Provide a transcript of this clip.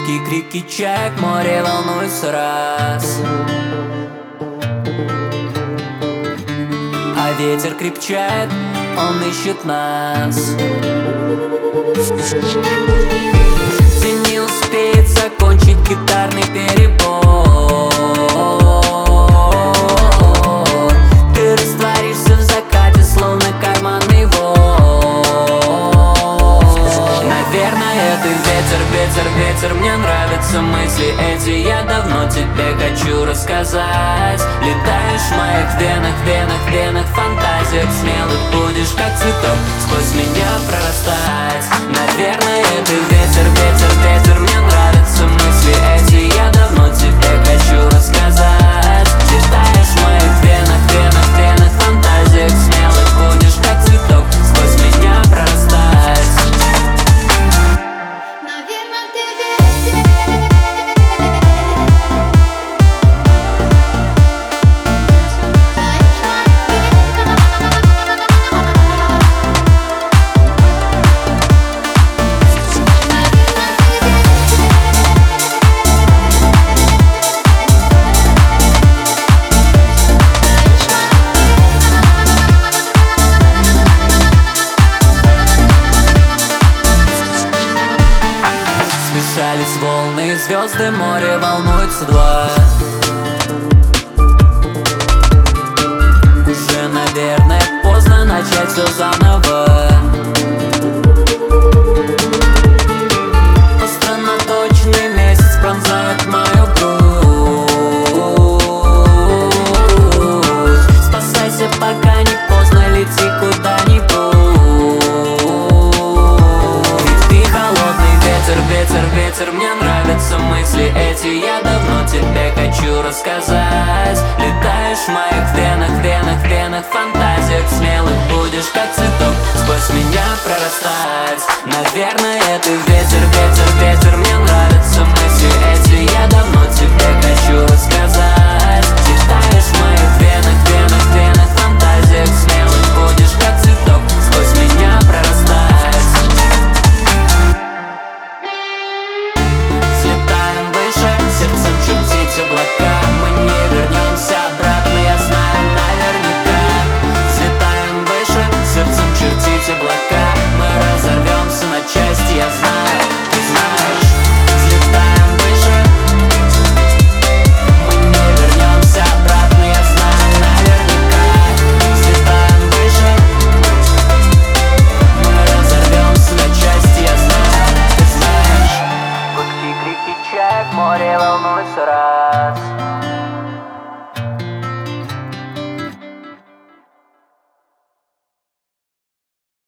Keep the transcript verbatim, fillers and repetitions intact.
Гудки, крики чаек, море волнуется раз. А ветер крепчает, он ищет нас. Где не успеет закончить гитарный перебор, ты растворишься в закате, словно карманный вор. Наверное, ты ветер, ветер, ветер. Мне нравятся мысли эти, я давно тебе хочу рассказать. Летаешь в моих венах, венах, венах, фантазиях смелых. Будешь как цветок сквозь меня прорастать. Наверное, ты ветер, ветер, ветер. Мне нравятся мысли эти, я давно тебе хочу рассказать. Летаешь в моих венах, венах, венах, фантазиях смелых. Будешь как цветок сквозь меня прорастать. Наверное, ты ветер. Смешались волны, звезды, море волнуется два. Уже, наверное, поздно начать все заново. Остронаточный месяц пронзает мою грудь. Спасайся, пока не поздно, лети куда-нибудь. Ведь ты холодный ветер, ветер, ветер. Мне нравятся мысли эти, я давно тебе хочу рассказать. Летаешь в моих венах, венах, венах, фантазиях смелых. Будешь как цветок сквозь меня прорастать. Наверное, ты ветер, ветер, ветер. Мне нравятся мысли эти, я давно тебе хочу рассказать. Летаешь в моих венах, венах, венах, фантазиях смелых. Будешь как цветок сквозь меня прорастать. Взлетаем выше, сердцем чертить облака. Мы не вернемся обратно, я знаю наверняка. Взлетаем выше, сердцем чертить облака. Мы разорвемся на части, я знаю, ты знаешь. Взлетаем выше, мы не вернемся обратно, я знаю наверняка. Взлетаем выше, мы разорвемся на части, я знаю, ты знаешь. Гудки, крики чаек, море волнуется раз.